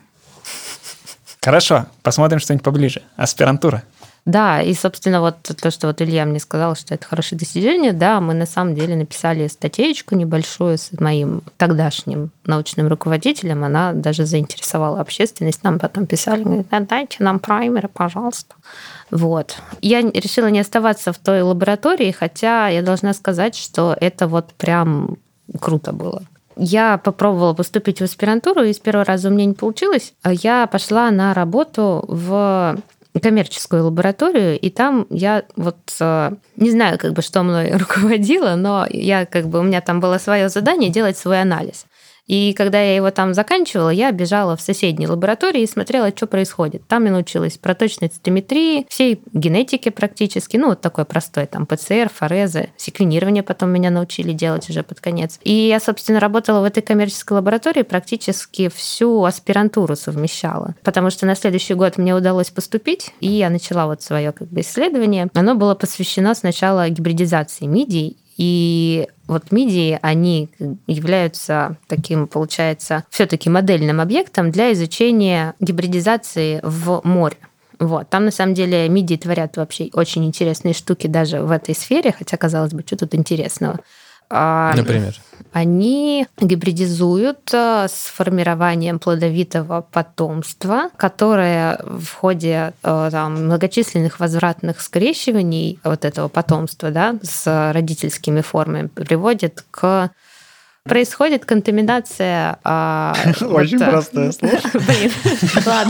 Хорошо, посмотрим что-нибудь поближе. Аспирантура. Да, и, собственно, вот то, что вот Илья мне сказал, что это хорошее достижение, да, мы на самом деле написали статейку небольшую с моим тогдашним научным руководителем, она даже заинтересовала общественность, нам потом писали, говорят, дайте нам праймеры, пожалуйста. Вот. Я решила не оставаться в той лаборатории, хотя я должна сказать, что это вот прям круто было. Я попробовала поступить в аспирантуру, и с первого раза у меня не получилось. Я пошла на работу в коммерческую лабораторию, и там я вот не знаю, как бы, что мной руководило, но я как бы у меня там было свое задание делать свой анализ. И когда я его там заканчивала, я бежала в соседней лаборатории и смотрела, что происходит. Там я научилась проточной цитометрии, всей генетике практически, ну вот такой простой, там ПЦР, форезы, секвенирование потом меня научили делать уже под конец. И я, собственно, работала в этой коммерческой лаборатории, практически всю аспирантуру совмещала, потому что на следующий год мне удалось поступить, и я начала вот свое как бы исследование. Оно было посвящено сначала гибридизации мидий. И вот мидии, они являются таким, получается, все-таки модельным объектом для изучения гибридизации в море. Вот. Там, на самом деле, мидии творят вообще очень интересные штуки даже в этой сфере, хотя, казалось бы, что тут интересного. Например? Они гибридизуют с формированием плодовитого потомства, которое в ходе там, многочисленных возвратных скрещиваний вот этого потомства, да, с родительскими формами приводит к... Происходит контаминация... Очень простое слово. Блин, ладно.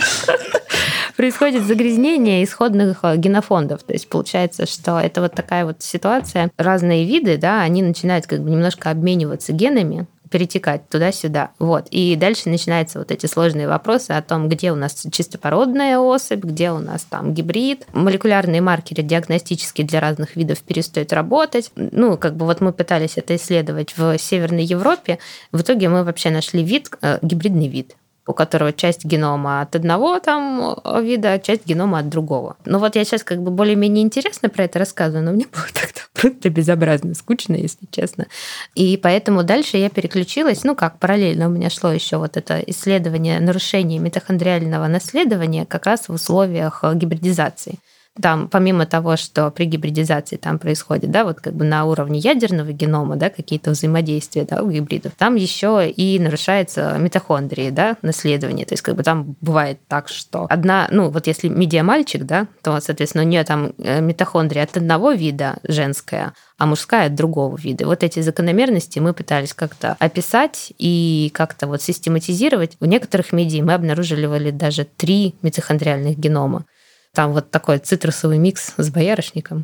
Происходит загрязнение исходных генофондов. То есть получается, что это вот такая вот ситуация. Разные виды, да, они начинают как бы немножко обмениваться генами, перетекать туда-сюда. Вот. И дальше начинаются вот эти сложные вопросы о том, где у нас чистопородная особь, где у нас там гибрид. Молекулярные маркеры диагностические для разных видов перестают работать. Ну, как бы вот мы пытались это исследовать в Северной Европе. В итоге мы вообще нашли вид, гибридный вид, у которого часть генома от одного там вида, а часть генома от другого. Ну вот я сейчас как бы более-менее интересно про это рассказываю, но мне было тогда просто безобразно скучно, если честно. И поэтому дальше я переключилась, ну как, параллельно у меня шло еще вот это исследование нарушения митохондриального наследования как раз в условиях гибридизации. Там, помимо того, что при гибридизации там происходит, да, вот как бы на уровне ядерного генома, да, какие-то взаимодействия, да, у гибридов, там еще и нарушается митохондрии, да, наследование. То есть как бы там бывает так, что одна, ну вот если мидия мальчик, да, то, соответственно, у нее там митохондрия от одного вида женская, а мужская от другого вида. Вот эти закономерности мы пытались как-то описать и как-то вот систематизировать. У некоторых мидий мы обнаруживали даже три митохондриальных генома. Там вот такой цитрусовый микс с боярышником.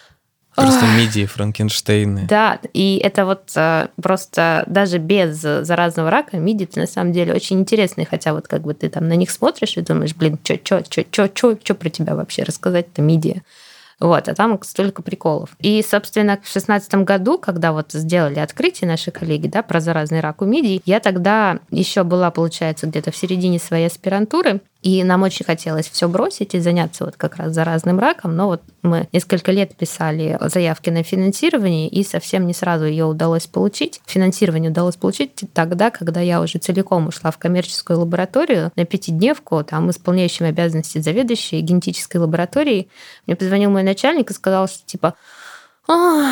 Просто мидии, Франкенштейны. Да, и это вот э, просто даже без заразного рака мидии на самом деле очень интересные, хотя вот как бы ты там на них смотришь и думаешь, блин, что чё, чё, чё, чё, чё про тебя вообще рассказать-то мидия? Вот, а там столько приколов. И, собственно, в шестнадцатом году, когда вот сделали открытие наши коллеги, да, про заразный рак у мидий, я тогда еще была, получается, где-то в середине своей аспирантуры, и нам очень хотелось все бросить и заняться вот как раз заразным раком, но вот мы несколько лет писали заявки на финансирование, и совсем не сразу ее удалось получить. Финансирование удалось получить тогда, когда я уже целиком ушла в коммерческую лабораторию на пятидневку, там исполняющим обязанности заведующей генетической лабораторией. Мне позвонил мой начальник и сказал, что типа, у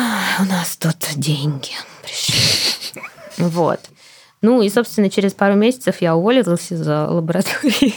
нас тут деньги пришли. Вот. Ну и, собственно, через пару месяцев я уволилась из лаборатории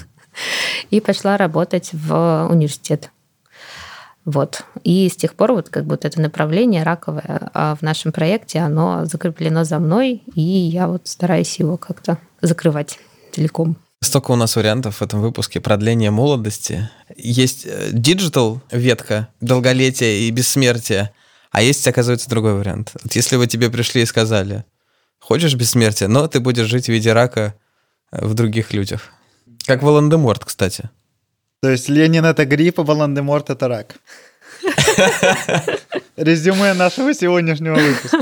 и пошла работать в университет. Вот. И с тех пор вот как бы вот это направление раковое в нашем проекте, оно закреплено за мной, и я вот стараюсь его как-то закрывать целиком. Столько у нас вариантов в этом выпуске продления молодости. Есть диджитал ветка, долголетие и бессмертие, а есть, оказывается, другой вариант. Вот если бы тебе пришли и сказали, хочешь бессмертия, но ты будешь жить в виде рака в других людях. Как Волан-де-Морт, кстати. То есть Ленин — это грипп, а Волан-де-Морт — это рак. Резюме нашего сегодняшнего выпуска.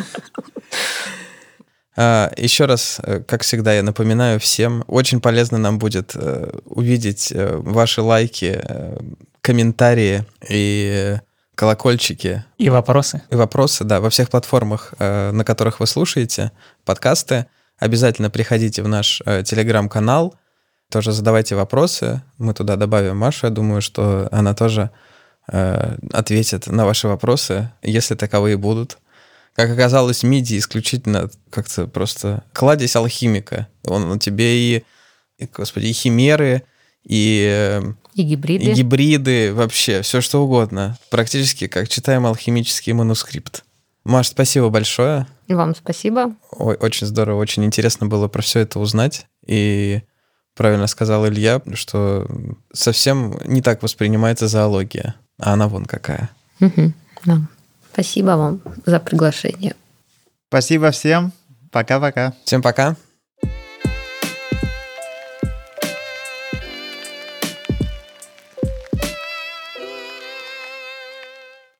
Еще раз, как всегда, я напоминаю всем, очень полезно нам будет увидеть ваши лайки, комментарии и колокольчики. И вопросы. И вопросы, да, во всех платформах, на которых вы слушаете подкасты. Обязательно приходите в наш телеграм-канал, тоже задавайте вопросы. Мы туда добавим Машу, я думаю, что она тоже ответит на ваши вопросы, если таковые будут. Как оказалось, мидии исключительно как-то просто кладезь алхимика. Он, он тебе и, и, господи, и химеры, и, и гибриды. и гибриды, вообще, все что угодно. Практически как читаем алхимический манускрипт. Маш, спасибо большое. И вам спасибо. Ой, очень здорово, очень интересно было про все это узнать. И правильно сказал Илья, что совсем не так воспринимается зоология, а она вон какая. Угу, да. Спасибо вам за приглашение. Спасибо всем. Пока-пока. Всем пока.